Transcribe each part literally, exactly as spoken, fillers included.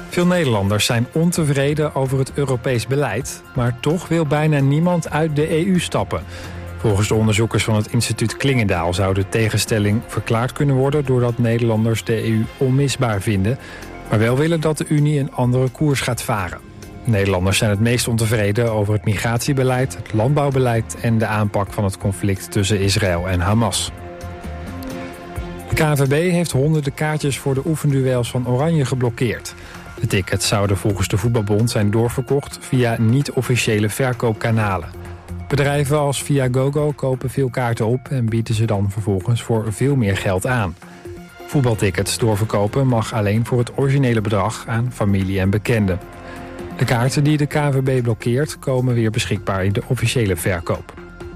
Veel Nederlanders zijn ontevreden over het Europees beleid, maar toch wil bijna niemand uit de E U stappen. Volgens de onderzoekers van het instituut Klingendaal zou de tegenstelling verklaard kunnen worden doordat Nederlanders de E U onmisbaar vinden, maar wel willen dat de Unie een andere koers gaat varen. Nederlanders zijn het meest ontevreden over het migratiebeleid, het landbouwbeleid en de aanpak van het conflict tussen Israël en Hamas. De K N V B heeft honderden kaartjes voor de oefenduels van Oranje geblokkeerd. De tickets zouden volgens de Voetbalbond zijn doorverkocht via niet-officiële verkoopkanalen. Bedrijven als Viagogo kopen veel kaarten op en bieden ze dan vervolgens voor veel meer geld aan. Voetbaltickets doorverkopen mag alleen voor het originele bedrag aan familie en bekenden. De kaarten die de K N V B blokkeert komen weer beschikbaar in de officiële verkoop.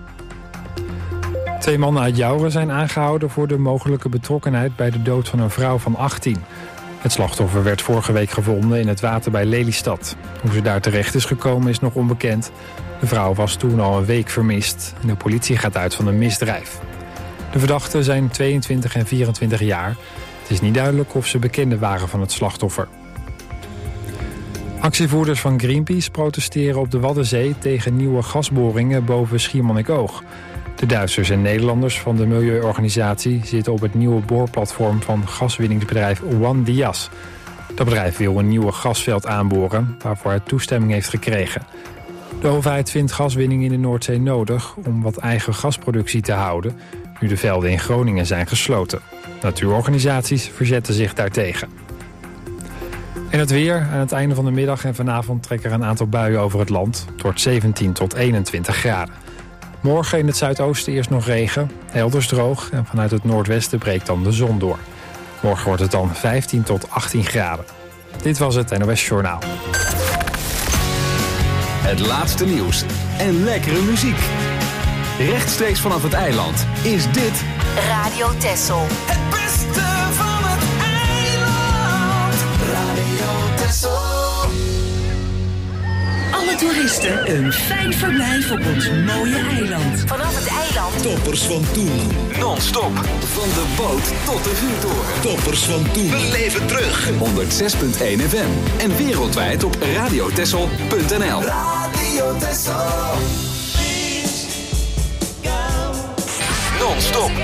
Twee mannen uit Jouren zijn aangehouden voor de mogelijke betrokkenheid bij de dood van een vrouw van achttien. Het slachtoffer werd vorige week gevonden in het water bij Lelystad. Hoe ze daar terecht is gekomen is nog onbekend. De vrouw was toen al een week vermist en de politie gaat uit van een misdrijf. De verdachten zijn tweeëntwintig en vierentwintig jaar. Het is niet duidelijk of ze bekenden waren van het slachtoffer. Actievoerders van Greenpeace protesteren op de Waddenzee tegen nieuwe gasboringen boven Schiermonnikoog. De Duitsers en Nederlanders van de milieuorganisatie zitten op het nieuwe boorplatform van gaswinningsbedrijf OneDias. Dat bedrijf wil een nieuwe gasveld aanboren, waarvoor het toestemming heeft gekregen. De overheid vindt gaswinning in de Noordzee nodig om wat eigen gasproductie te houden, nu de velden in Groningen zijn gesloten. Natuurorganisaties verzetten zich daartegen. En het weer. Aan het einde van de middag en vanavond trekken er een aantal buien over het land. Het wordt zeventien tot eenentwintig graden. Morgen in het zuidoosten eerst nog regen, elders droog en vanuit het noordwesten breekt dan de zon door. Morgen wordt het dan vijftien tot achttien graden. Dit was het N O S Journaal. Het laatste nieuws en lekkere muziek. Rechtstreeks vanaf het eiland is dit Radio Texel. Het beste van het eiland. Radio Texel. Alle toeristen een fijn verblijf op ons mooie eiland. Vanaf het eiland. Toppers van toen. non-stop van de boot tot de vuurtoren. Toppers van toen. We leven terug. honderd zes komma één F M en wereldwijd op radiotessel punt n l. Radio Texel. Non-stop.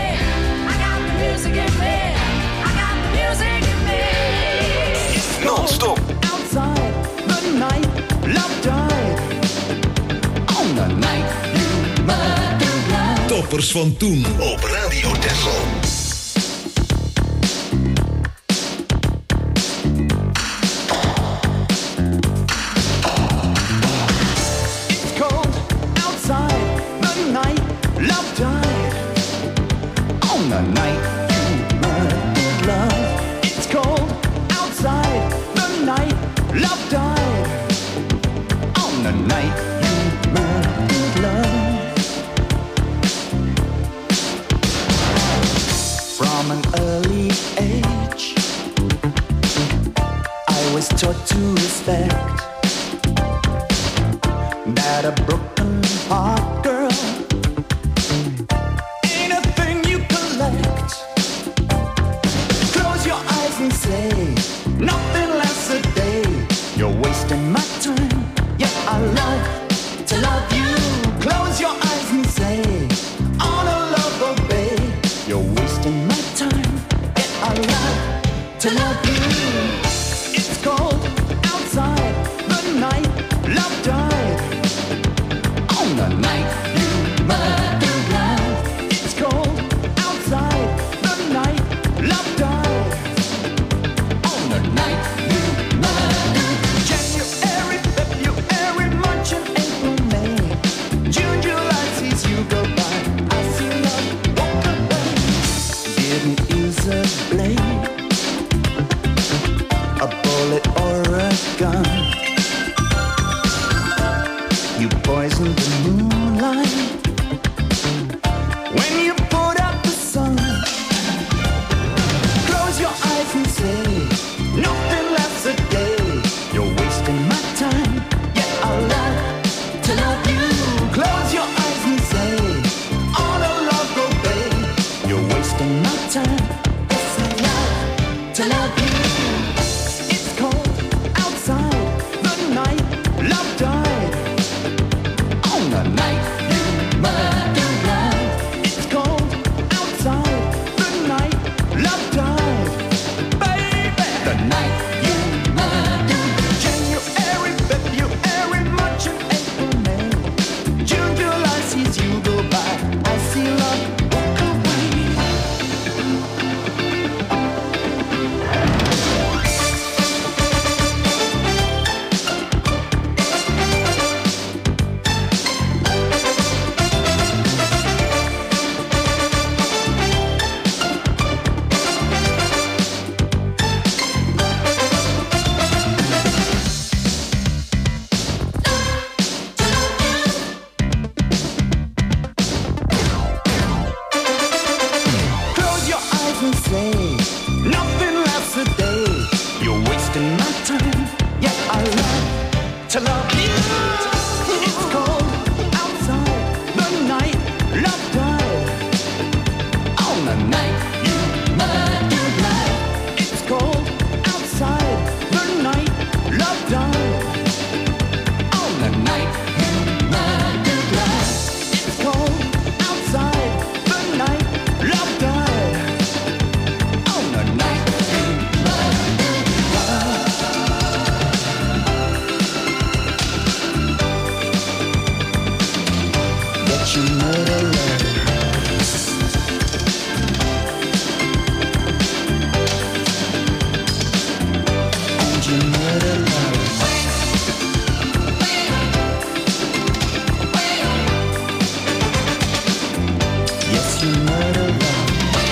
Non-stop. Outside the night, love died. On the night you murdered love. Toppers van toen op Radio Texel. It's cold outside the night, love died. On the night you murdered love. It's cold outside the night, love died. On the night you murdered love. From an early age, I was taught to respect that a broken heart, girl, ain't a thing you collect. Close your eyes and say nothing lasts a day. You're wasting my time. Yeah, I love to love you. Close your eyes and say on a love obey. You're wasting my time. Yeah, I love to love you. It's cold outside the night. Love died on the night you murdered love. It's cold outside the night. Love died on the night you murdered. January, February, March and April, May, June, July sees you go by. I see love walk away. Didn't use a blade, a bullet or a gun. You poisoned the moonlight when you put out the sun. Close your eyes and say nothing lasts a day. You're wasting my time. Yeah, I love to love you. Close your eyes and say on a love obey. You're wasting my time. Yes, I love to love you. It's cold my time. Yeah, I love to love you. It's cold outside the night. Love died on the night you murdered life. It's cold outside the night. Love died on the night you murdered life. It's cold outside the night. Love died on the night you murdered life. That you murder love. And you murder love. Yes, you murder love.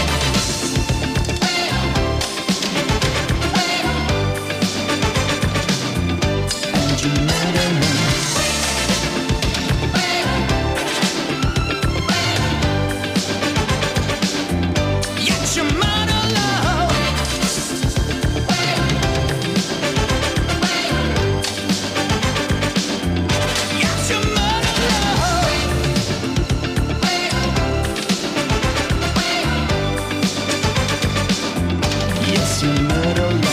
And you murder love. Yes, you murder love. Yes, you murder love. Yes, you murder love.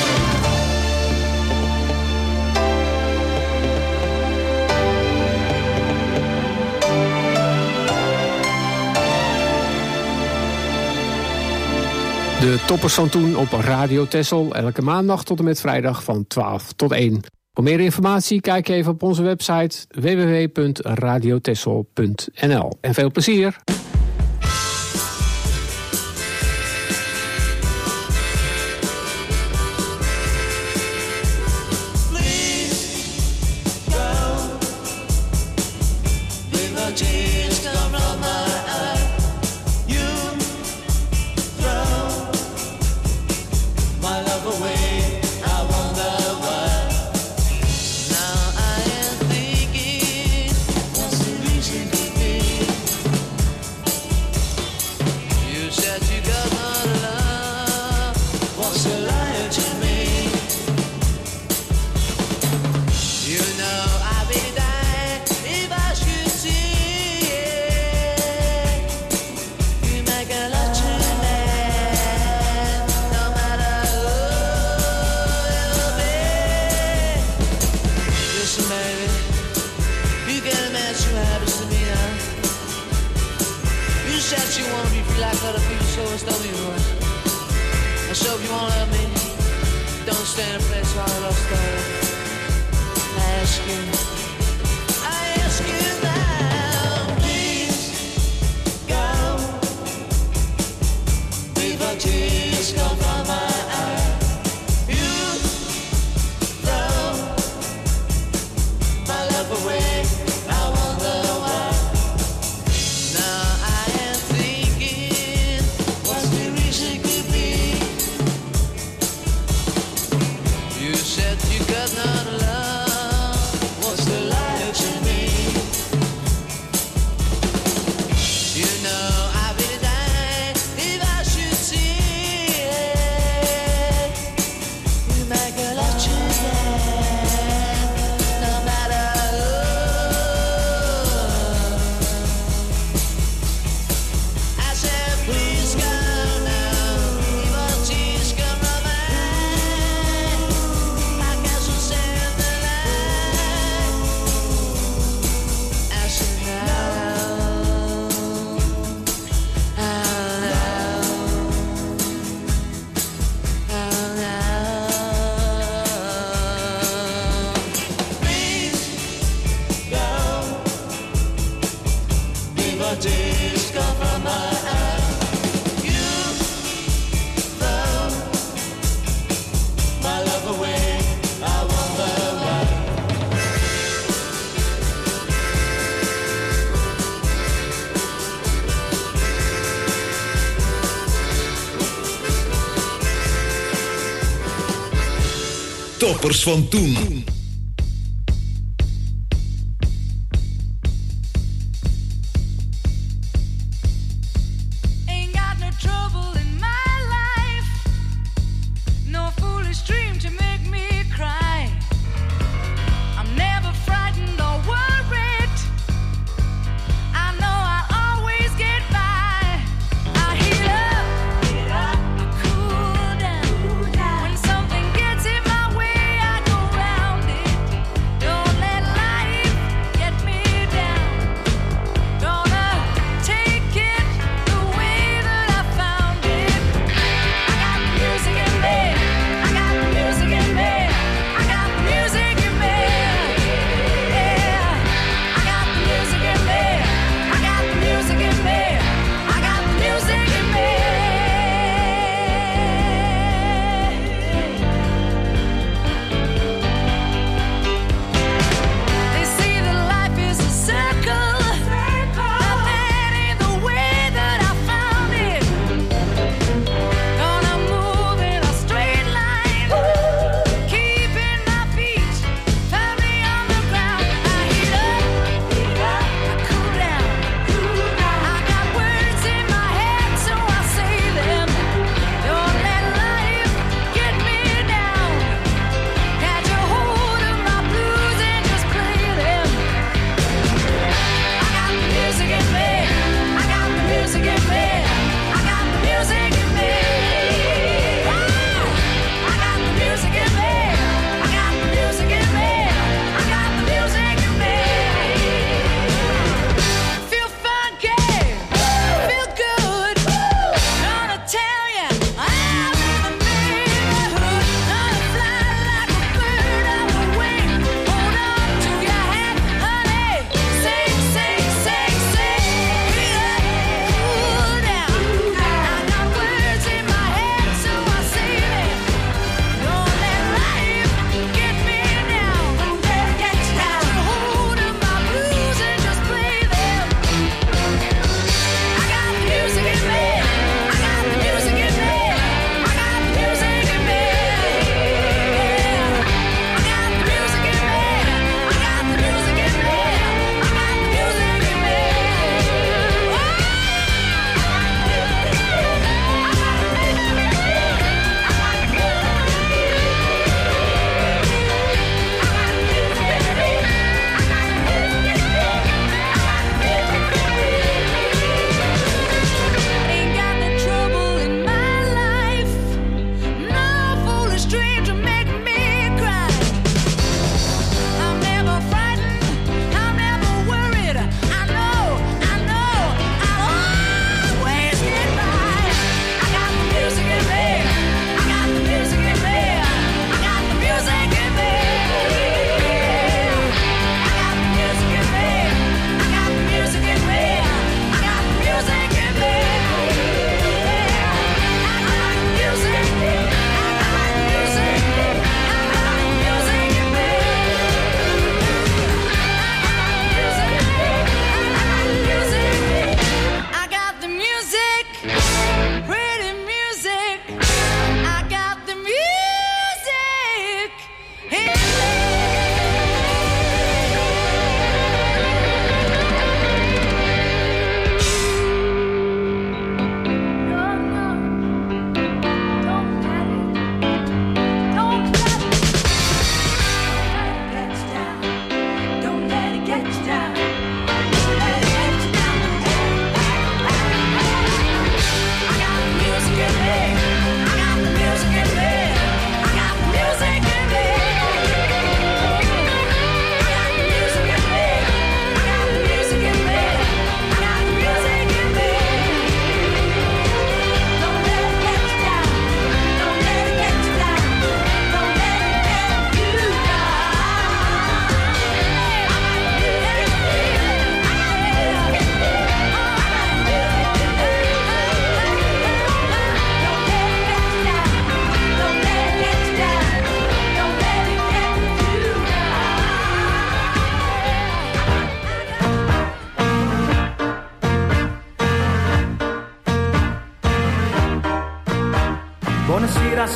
De toppers van toen op Radio Texel. Elke maandag tot en met vrijdag van twaalf tot één. Voor meer informatie kijk even op onze website w w w punt radio texel punt n l. En veel plezier! Toppers van toen. Trouble in my life, no foolish dream to make me cry.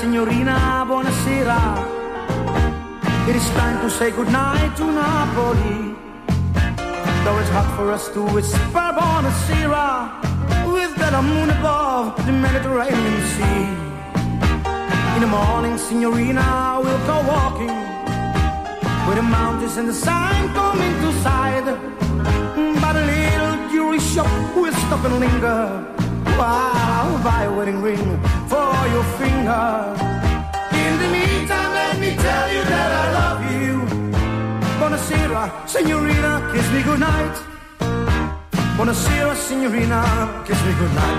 signorina, buonasera. It is time to say goodnight to Napoli. Though it's hot for us to whisper buonasera, with that moon above the Mediterranean Sea. In the morning, signorina, we'll go walking, with the mountains and the sun coming to sight. By the little jewelry shop, we'll stop and linger, while I'll buy a wedding ring for your finger. In the meantime, let me tell you that I love you. Buonasera, signorina, kiss me goodnight. Buonasera, signorina, kiss me goodnight.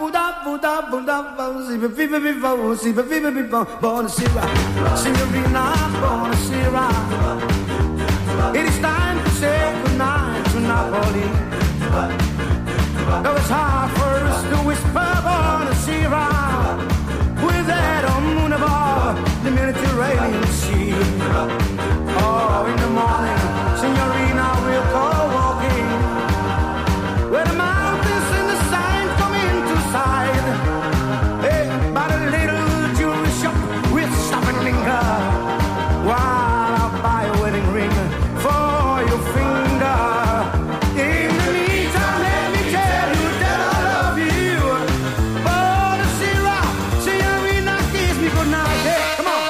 Buonasera, signorina, buonasera. It is time to say goodnight to Napoli. Though it's hard for us to whisper buonasera, with that moon above the Mediterranean Sea. Oh, in the morning, signorina, we'll go walking, where the mountains and the sun come into sight. Hey, by the little jewelry shop, we'll stop and linger, while I'll buy a wedding ring for your finger. In the meantime, let me tell you that I love you. Buonasera, signorina, kiss me goodnight. Hey, come on.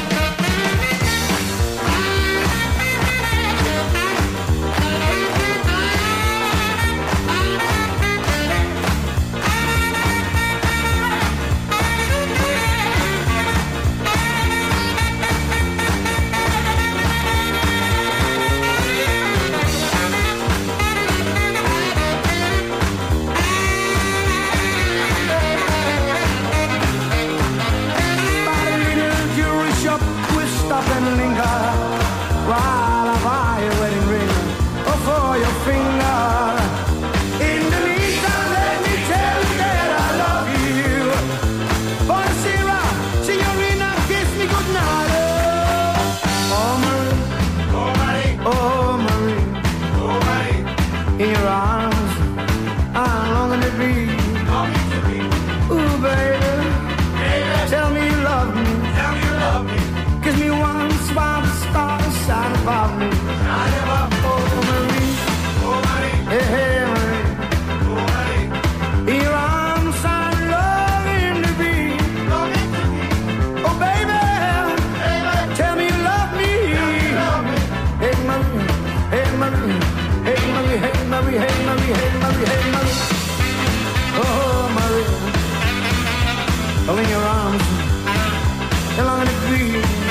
Stop and linger, while I buy a wedding ring for your finger. In the meantime, let me tell you that I love you. Buonasera, signorina, kiss me goodnight. Oh, Marie, oh, Marie, oh, Marie, oh, Marie. In your arms, I'm longing to be. Ooh, baby, baby, tell me you love me. Tell me you love me. Kiss me once while the stars shine above me. Shine above me. Oh, Marie. Oh, Marie. Hey, hey, Marie. Oh, Marie. In your arms I'm longing to be. Longing to be. Oh, baby. Baby. Tell me you love me. Tell me you love me. Hey, Marie. Hey, Marie. Hey, Marie. Hey, Marie. Hey, Marie. Hey, Marie. Hey, Marie. Oh, Marie. Oh, in your arms I'm longing to be.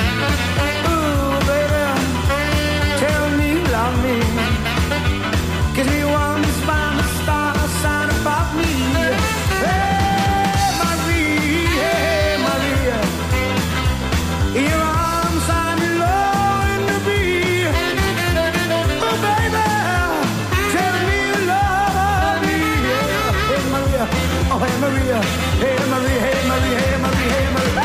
Kiss me once by the stars shine above me. Hey, Marie, hey, Maria. In your arms I'm longing to be. Oh, baby, tell me you love me. Hey, Maria, oh, hey, Maria. Hey, Marie, hey, Marie, hey, Marie, hey, Marie.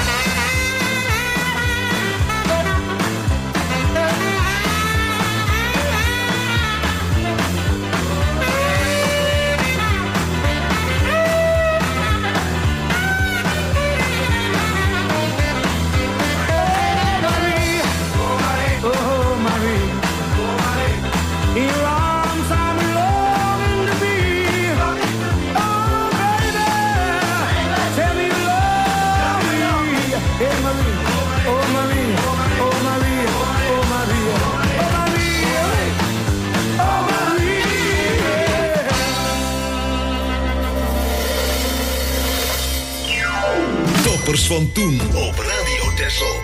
Toppers van toen op Radio Texel.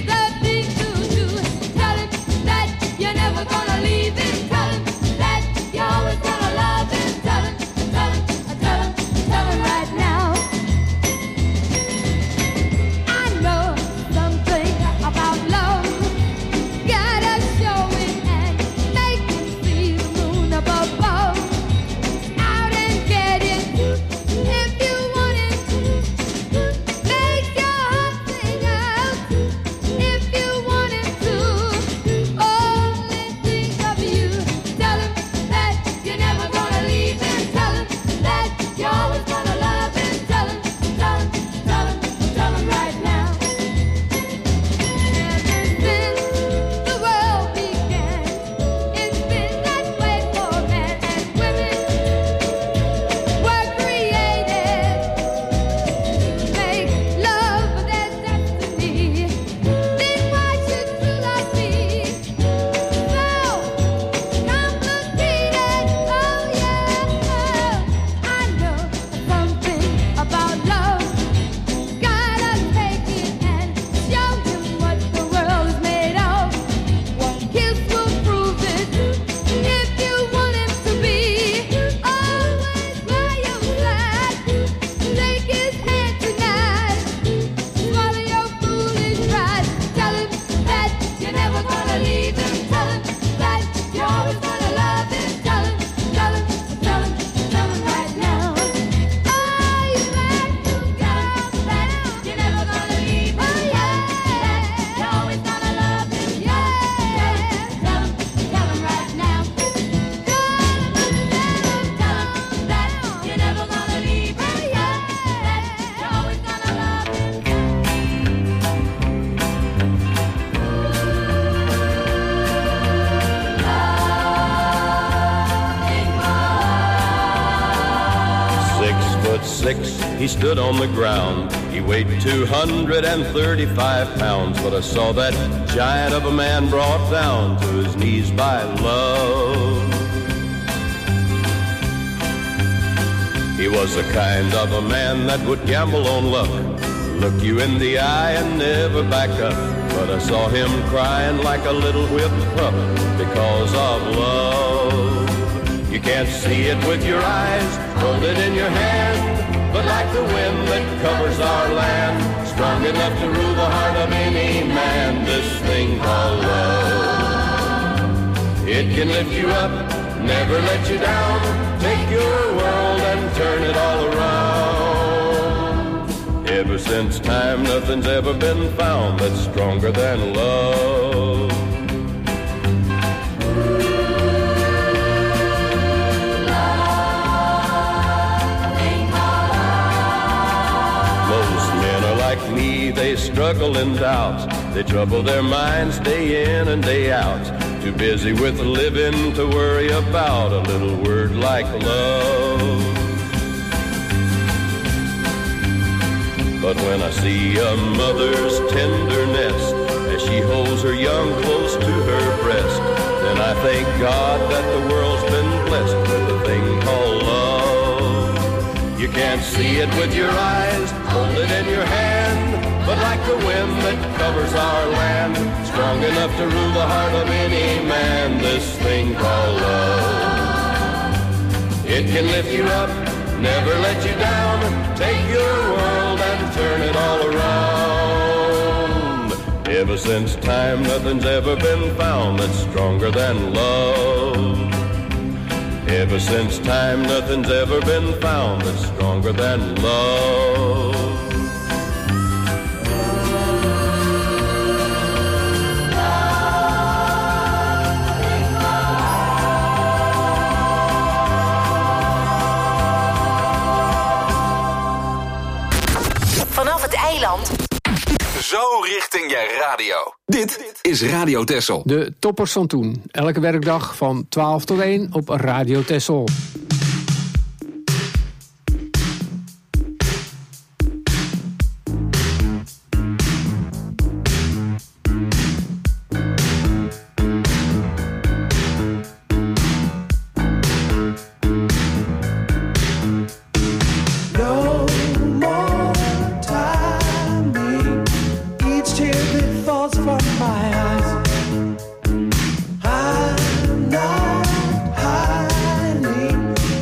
You're never gonna leave him. Tell him that foot six, he stood on the ground. He weighed two hundred thirty-five pounds, but I saw that giant of a man brought down to his knees by love. He was the kind of a man that would gamble on luck, look you in the eye and never back up. But I saw him crying like a little whipped pup because of love. You can't see it with your eyes, hold it in your hand, but like the wind that covers our land, strong enough to rule the heart of any man, this thing called love. It can lift you up, never let you down, take your world and turn it all around. Ever since time, nothing's ever been found that's stronger than love. Most men are like me, they struggle and doubt, they trouble their minds day in and day out. Too busy with living to worry about a little word like love. But when I see a mother's tenderness as she holds her young close to her breast, then I thank God that the world's been blessed with a thing called love. You can't see it with your eyes, hold it in your hand, but like the wind that covers our land, strong enough to rule the heart of any man, this thing called love. It can lift you up, never let you down, take your world and turn it all around. Ever since time, nothing's ever been found that's stronger than love. Ever since time, nothing's ever been found that's stronger than love. Vanaf het eiland. Zo richting je radio. Dit is Radio Texel. De toppers van toen. Elke werkdag van twaalf tot één op Radio Texel. I'm not hiding.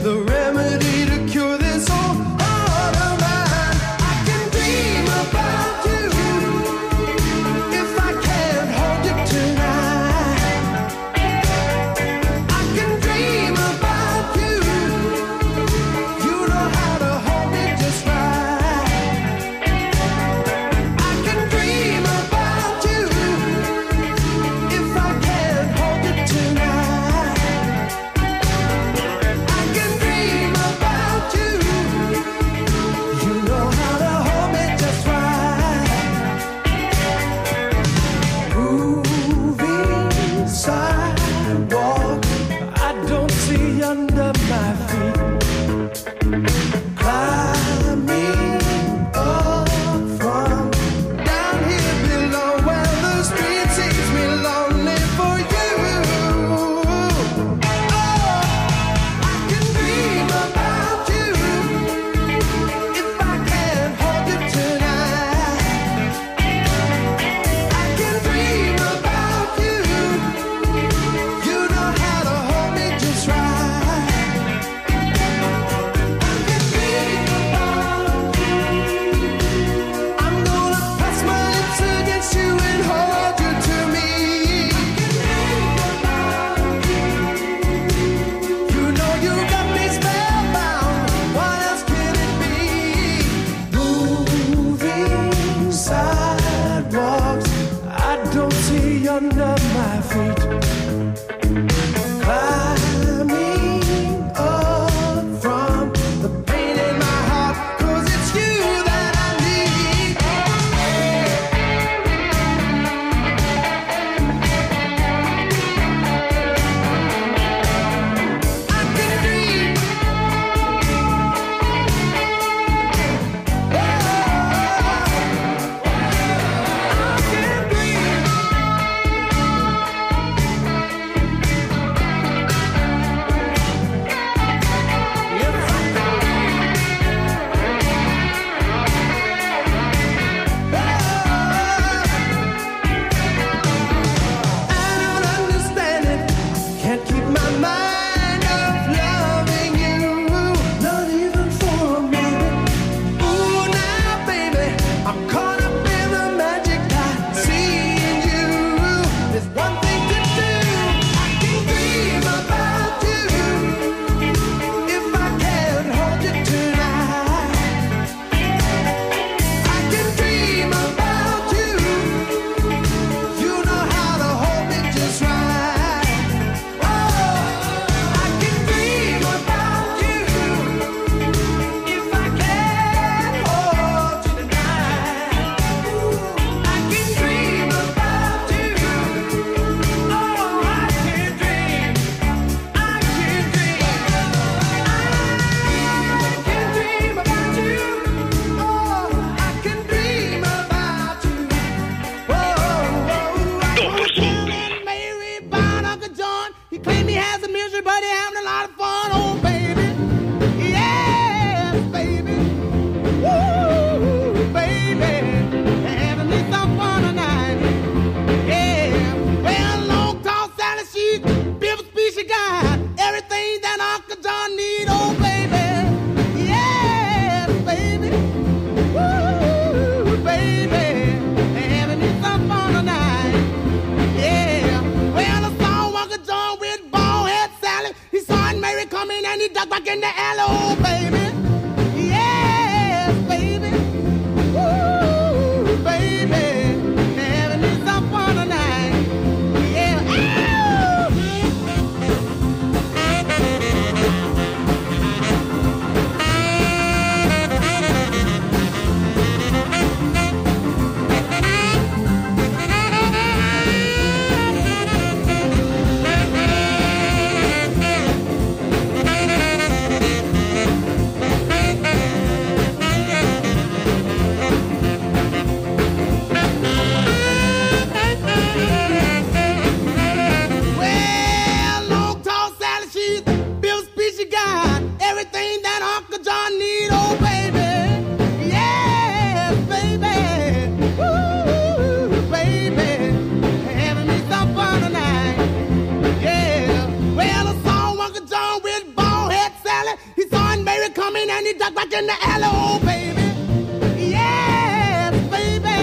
rain and he ducked back in the alley, oh baby. Yes, baby.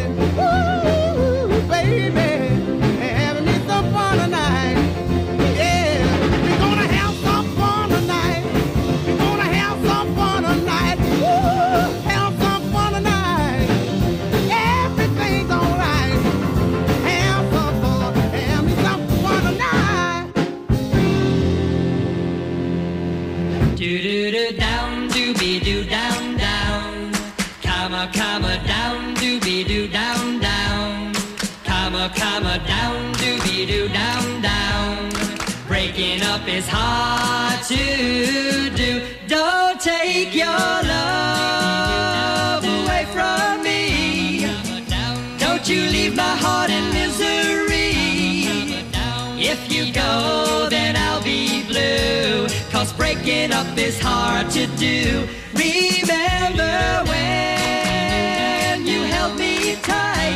Ooh, baby. Having me some fun tonight. Yeah, we're gonna have some fun tonight. We're gonna have some fun tonight. Ooh, have some fun tonight. Everything's alright. Have some fun. Have me some fun tonight. Do-do-do, down, dooby-doo, down, down. Comma, comma, down, dooby-doo, down, down. Comma, comma, down, dooby-doo, down, down. Breaking up is hard to do. Don't take your love away from me. Don't you leave my heart in misery. If you go, then I'll be blue. Cause breaking up is hard to do. Remember when you held me tight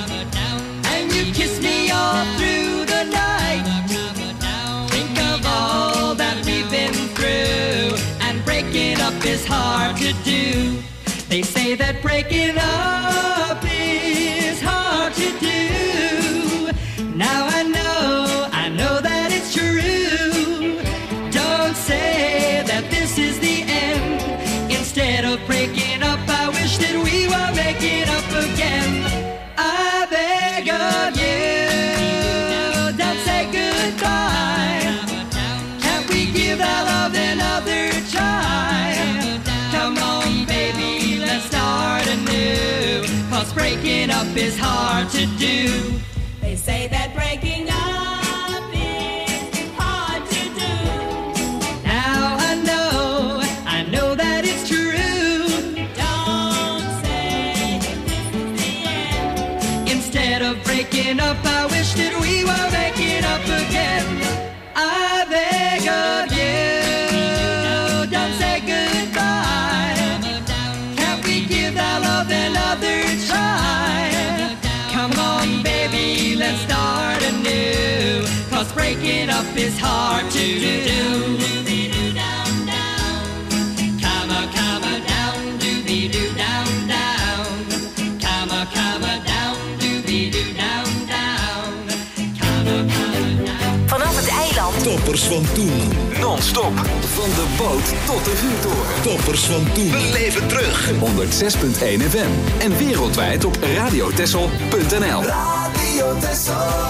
and you kissed me all through the night. Think of all that we've been through, and breaking up is hard to do. They say that breaking up is hard to do. Now I know, I know that it's true. Don't say that this is the end. Instead of breaking up, I wish that we were making up again. I beg of you, don't say goodbye. Can't we give our love another try? Come on, baby, let's start anew. Cause breaking up is hard to do. They say that breaking up is hard to do. Now I know, I know that it's true. Don't say that this is the end. Instead of breaking up, I wish that we were making up again. I beg of you, don't say goodbye. Can't we give our love another try? Come on, baby, let's start anew. Cause breaking up is hard to do. Comma, comma, down, dooby-doo, down, down. Comma, comma, down, dooby-doo, down, down. Comma, comma, down. Vanaf het eiland. Toppers van toen. Non-stop. Van de boot tot de vuurtoren. Toppers van toen. Beleef het terug. honderdzes punt één F M. En wereldwijd op radiotessel punt n l. Radio Tessel.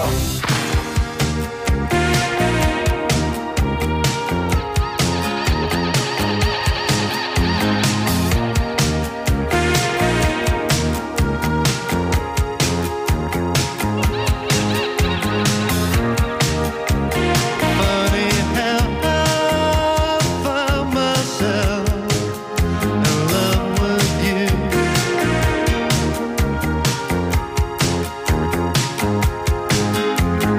Myself in love with you.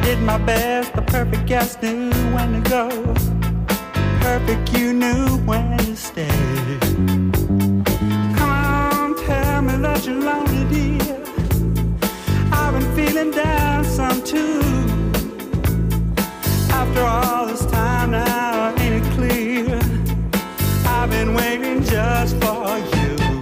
did my best, the perfect guest knew when to go. Perfect, you knew when to stay. Come on, tell me that you're lonely, dear. I've been feeling down some too. After all this time now, ain't it clear? I've been waiting just for you.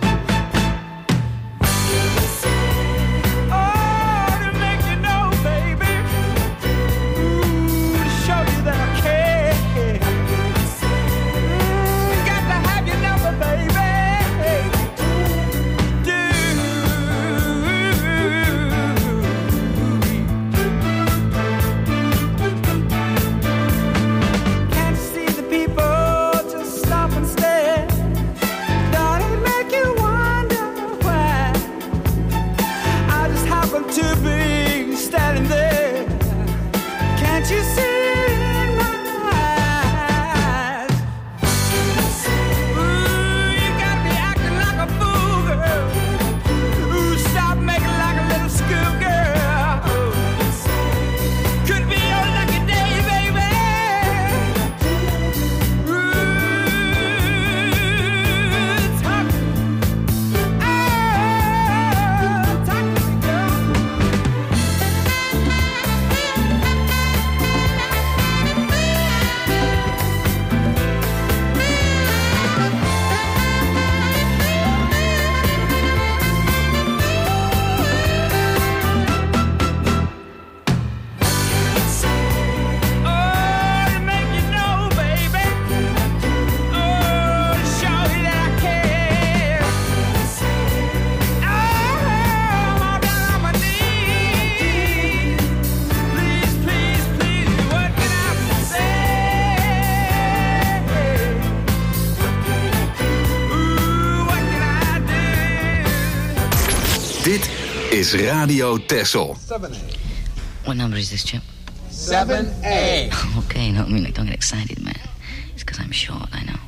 Dit is Radio Texel. seven A. What number is this, Chip? seven A. Okay, no, I mean, like, don't get excited, man. It's because I'm short, I know.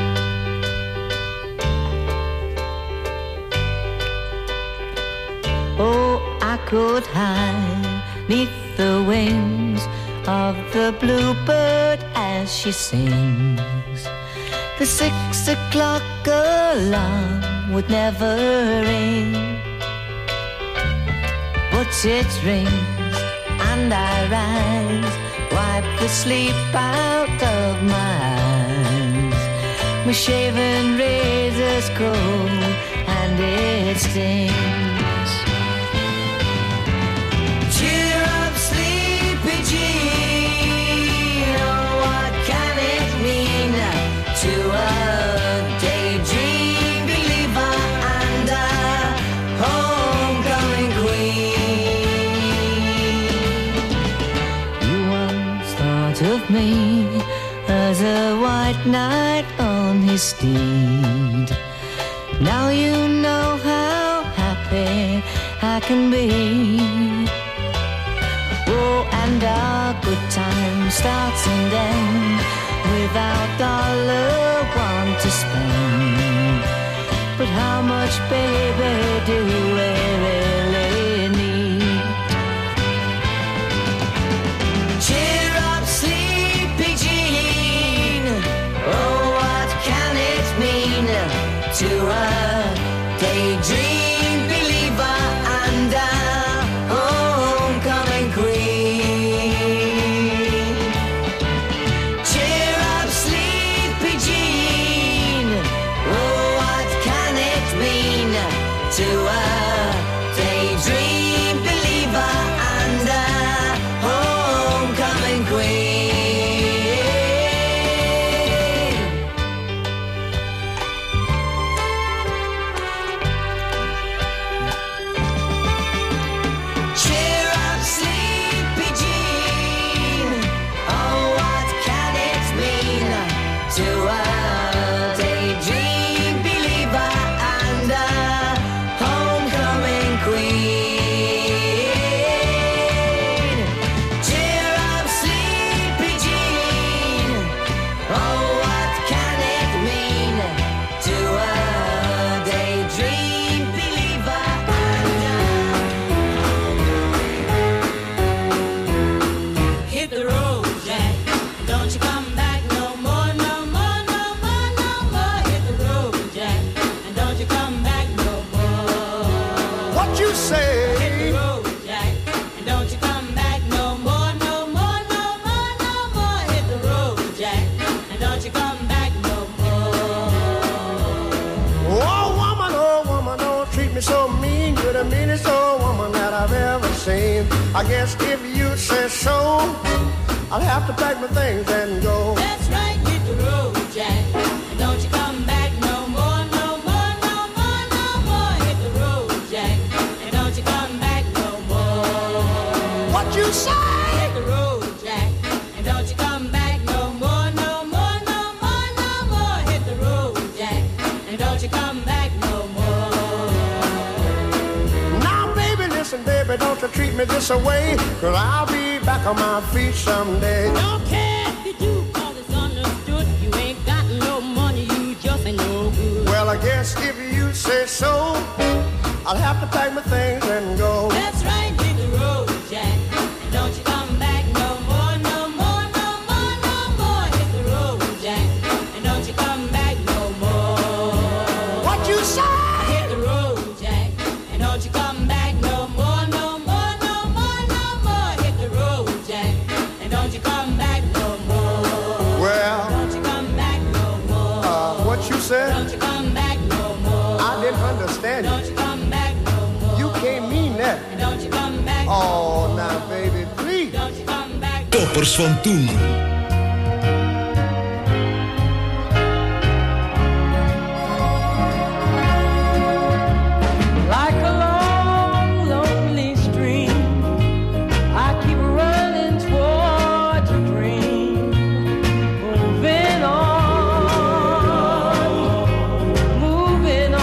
Oh, I could hide neath the wings of the bluebird as she sings. The six o'clock alarm would never ring, but it rings and I rise, wipe the sleep out of my eyes. My shaven razor's cold and it stings. Cheer up, sleepy Jean. Oh, what can it mean to a daydream believer and a homecoming queen? You once thought of me as a white knight on his steed. Now you know how happy I can be. Oh, and our good time starts and ends without dollar one to spend. But how much, baby, do we really need? Cheer up, sleepy Jean. Oh, what can it mean to a daydream believer and a homecoming queen? Cheer up, sleepy Jean. Oh, what can it mean to a I guess if you say so, I'll have to pack my things and go. That's right, hit the road, Jack. And don't you come back no more, no more, no more, no more. Hit the road, Jack. And don't you come back no more. What you say? Hit the road, Jack. And don't you come back no more, no more, no more, no more. Hit the road, Jack. And don't you come back no more. Now, baby, listen, baby, don't you treat me this way, 'cause I'll be back on my feet someday. Don't care if you do, 'cause it's understood. You ain't got no money, you just ain't no good. Well, I guess if you say so, I'll have to pack my things and go. That's right, hit the road, Jack. And don't you come back no more, no more, no more, no more. Hit the road, Jack. And don't you come back no more. What you say? Hit the road, Jack. And don't you come back no more, no more, no more, no more. Hit the road, Jack. And don't you come back no more. Well, don't you come back no more. Uh, what you said? Don't you come back no more. I didn't understand you. Don't you come back no more. You can't mean that. And don't you come back no Oh, now, baby, please. Don't you come back. Toppers van toen. Like a long, lonely stream, I keep running towards a dream, moving on, moving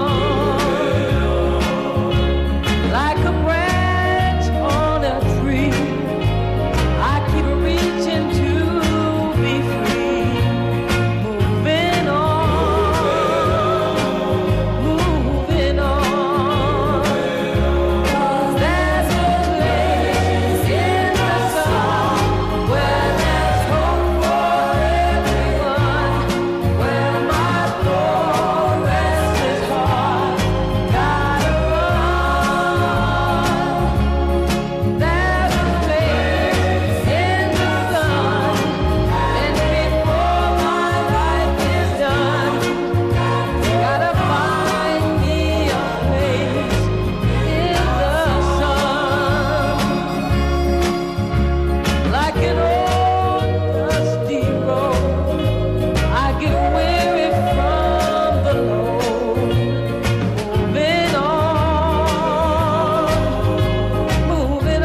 on, like a branch on a tree. I keep reaching to be free, moving on, moving on. There's a place in the sun where there's hope for everyone, where my poor restless heart gotta run. There's a place in the sun, and before my life is done, gotta find me a place in the sun. Like an old dusty road, I get weary from the load, moving on, moving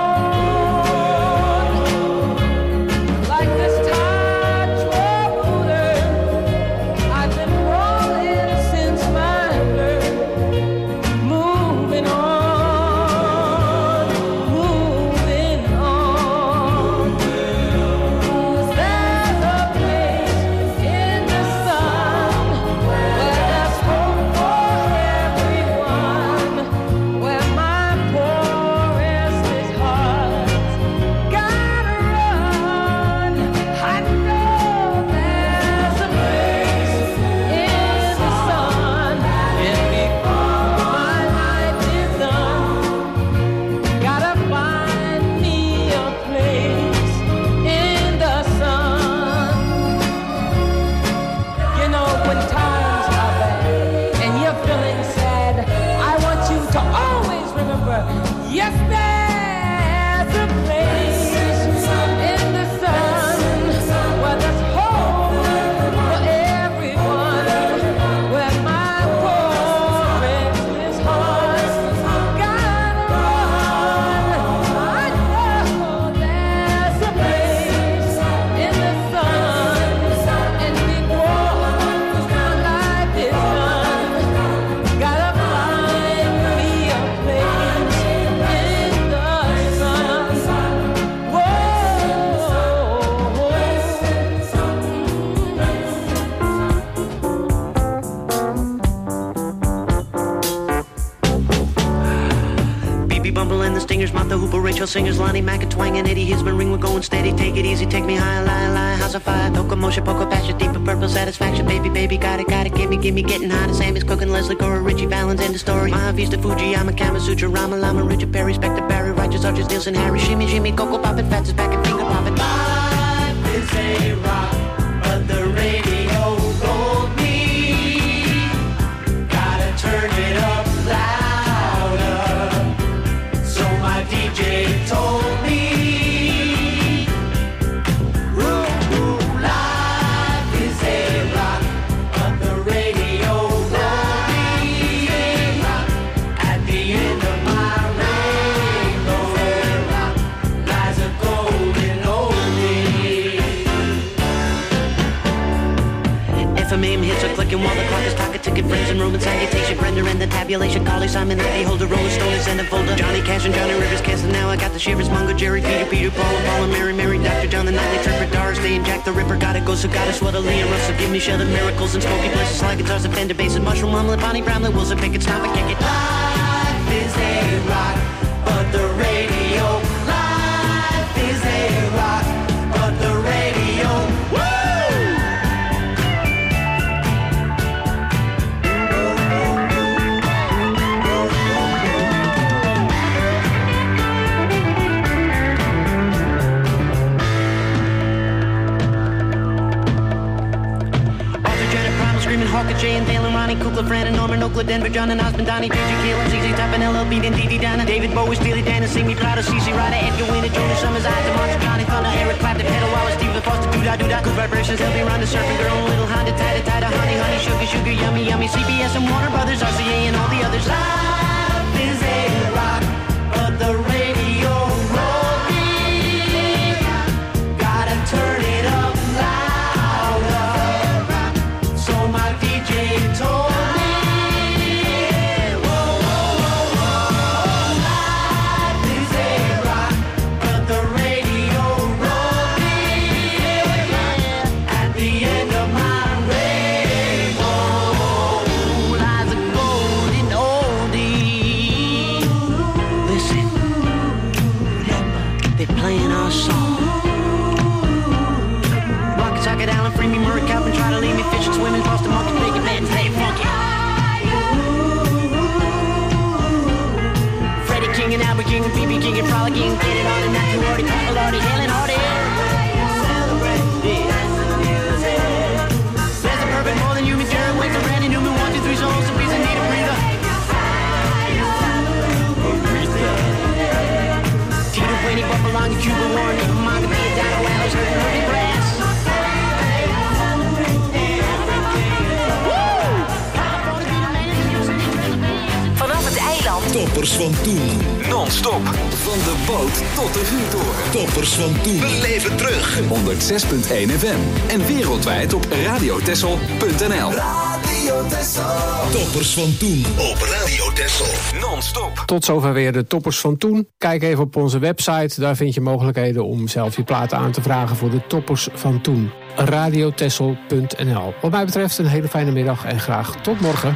on. Like this tide water, I've been rolling since my birth, moving on, moving on. 'Cause there's a place in the sun where there's hope for everyone, where my poor restless heart gotta run. I know there's a place in the sun, and before my life is done, gotta find me a place in the sun. You know, when times are bad and you're feeling sad, I want you to always remember, yes, there's a place in the sun where there's hope for everyone, where my poor restless heart gotta run. I know there's a place in the sun, and before my life is done, gotta find me a place in the sun. B B Bumble and the Stingers, Martha Hooper, Rachel Singers, Lonnie Mack and Twang and Eddie Hisman, ring, we're going steady, take it easy, take me high, lie, lie, house of fire, locomotion, poker, passion, deeper purple satisfaction, baby, baby, got it, got it, gimme, gimme, getting hot, Sammy's cooking, Leslie Cora, Richie Valens, end of story, Mahavista, Fujiyama, Kama Sutra, Rama Lama, Richard Perry, Spectre, Barry, Righteous, Archers, Nielsen, Harry, Shimmy, Jimmy, Coco, Poppin', Fats is back and finger poppin'. Life is a rock, but the radio told me gotta turn it up louder, so my D J ticking while the clock is talking, ticket friends and Roman salutation, Brenda and the tabulation, Carly, Simon, Eddie, Holder, Rolling Stone, and send a folder. Johnny Cash and Johnny Rivers, casting now I got the shivers, Mungo, Jerry, Peter, Peter, Paul, and Paul, and Mary, Mary, Doctor John, the Nightly Tripper, Doris Day, and Jack the Ripper, gotta go, so gotta sweater, Lee and Russell, give me shelter, miracles, and smoky places, slide guitars, and Fender bass, and Mushroom, Mumlet, Bonnie Brown, the Wilson, pick it, stop it, kick it. Life is a rock, but the radio, life is a rock, but the radio, woo! Hawker, Jay and Dale and Ronnie, Kukla, Fran and Norman, Oakland, Denver, John and Osmond, Donnie, J J, Kayla, Z Z Top and L L B, and Dee Dee Donna, David Bowie, Steely Dan, and Sing Me Proud, C C Ryder, Edgar Winter, Junior Summers, Isaac Martin, Johnny Thunder, Eric Clapton, Pedal Wallace, Stephen Foster, Doo-Dah, Doo-Dah, Good Vibrations, L B, Ron, the Surfing Girl, Little Honda, Tida, Tida, Honey, Honey, Sugar, Sugar, Yummy, Yummy, C B S and Warner Brothers, R C A and all the others. Life is a rock, but the radio won't be. Gotta turn it up louder. So my D J told King and Albert King and B B King and Frolicking, get it on and not too hardy, people already hailing hardy. There's a perfect more than human, Jared Wicks and Randy Newman, one, two, three souls, a piece of need a breather. Tito Winnie, Buffalo, Long, Cuba, Warren, even Manga, Be a Dino, Alice, Hurting, Hurting, Brass. Vanaf het eiland. Toppers van toen. Non-stop. Van de boot tot de vuurtoren. Toppers van toen. We leven terug. honderdzes komma één F M. En wereldwijd op radiotessel punt n l. Radio Tessel. Toppers van toen op Radio Tessel. Non-stop. Tot zover weer de Toppers van toen. Kijk even op onze website. Daar vind je mogelijkheden om zelf je platen aan te vragen voor de Toppers van toen. radiotessel punt n l. Wat mij betreft een hele fijne middag en graag tot morgen.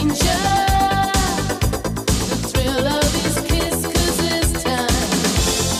Thrill of his kiss, 'cause this time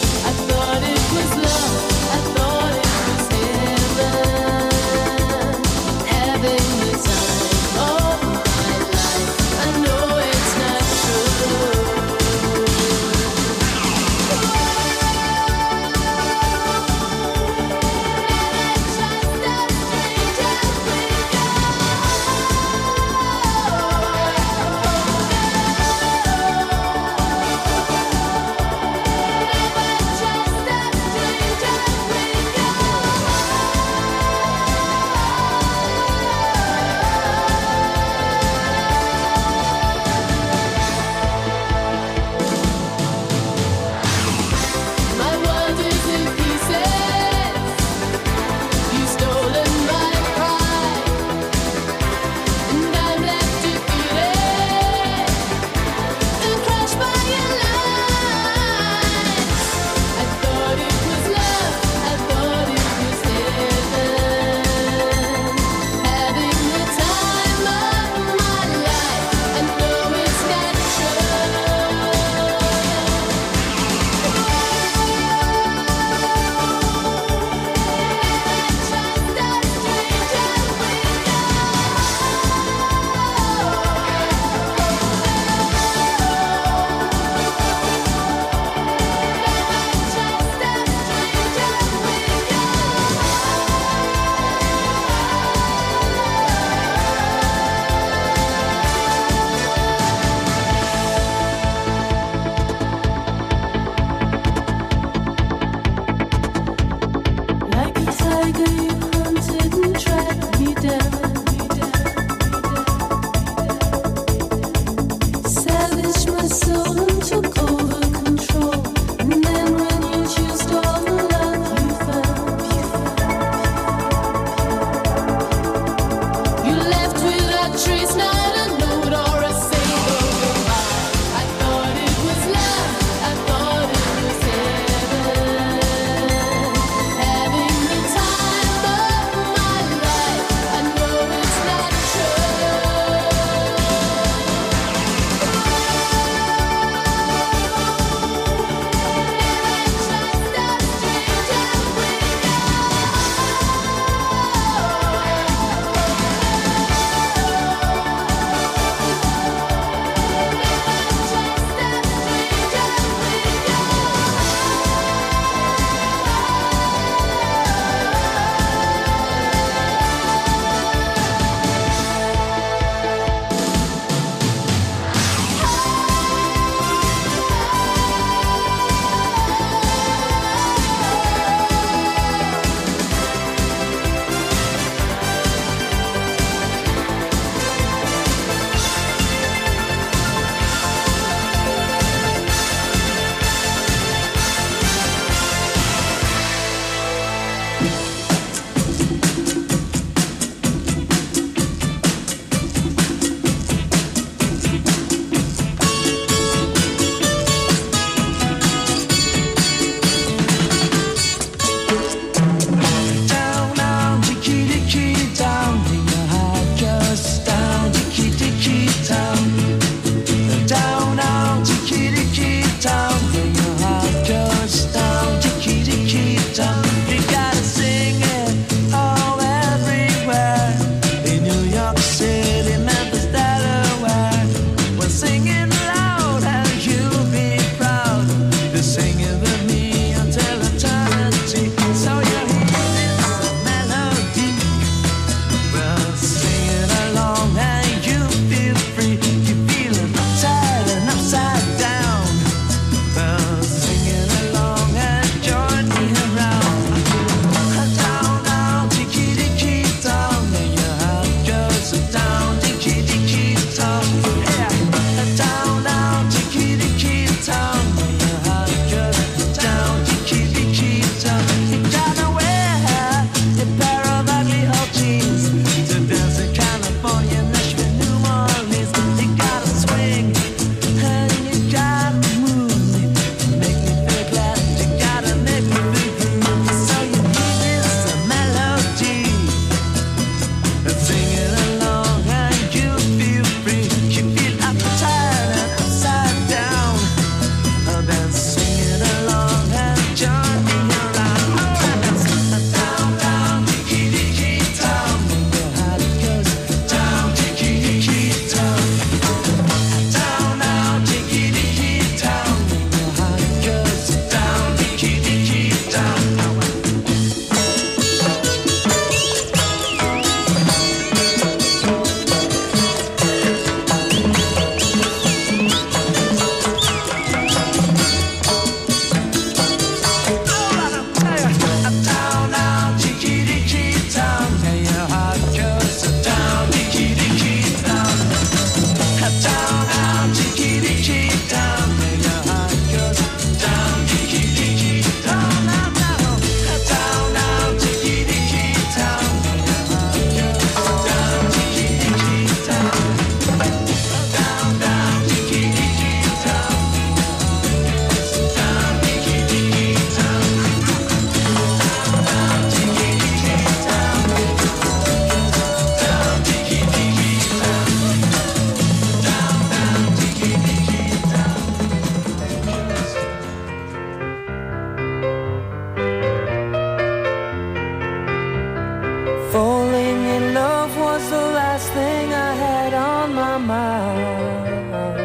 mind.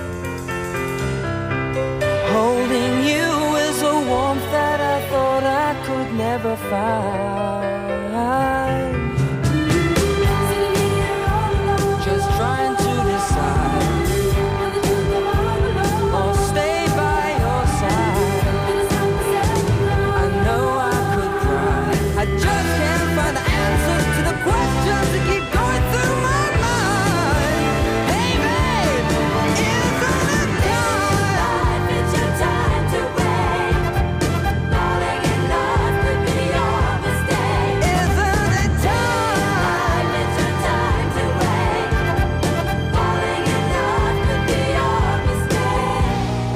Holding you is a warmth that I thought I could never find. Just trying to decide or stay by your side. I know I could cry, I just can't find the answers to the questions that keep going through my mind. Hey babe, isn't it time? It's your time to wait. Falling in love could be your mistake. Isn't it time? It's your time to wait. Falling in love could be your mistake.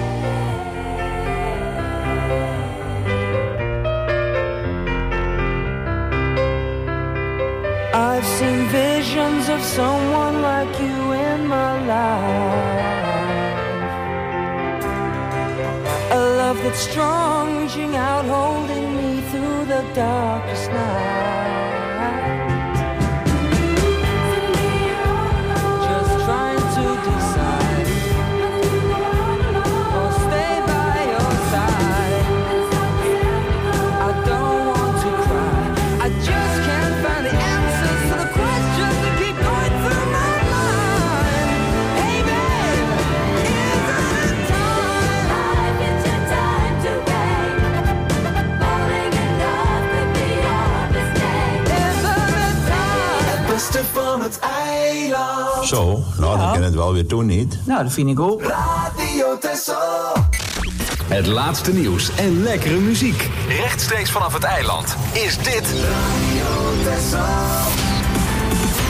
I've seen visions of someone like you in my life. A love that's strong, reaching out, holding me through the darkest night. Just trying to decide or stay by your side. I don't want to cry, I just can't find the answers to the questions that keep going through my mind. Hey babe, isn't it time? It's your time to wait. Falling in love could be your mistake. Isn't it time? Het beste van het eiland. Zo, nou dan kan het wel weer doen, niet? Nou, dat vind ik ook. Radio Texel. Het laatste nieuws en lekkere muziek. Rechtstreeks vanaf het eiland is dit Radio Texel.